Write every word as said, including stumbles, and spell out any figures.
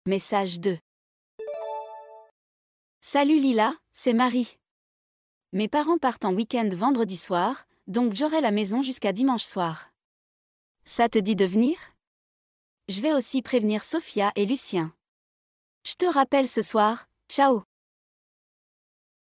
Message deux. Salut Lila, c'est Marie. Mes parents partent en week-end vendredi soir, donc j'aurai la maison jusqu'à dimanche soir. Ça te dit de venir? Je vais aussi prévenir Sophia et Lucien. Je te rappelle ce soir, ciao.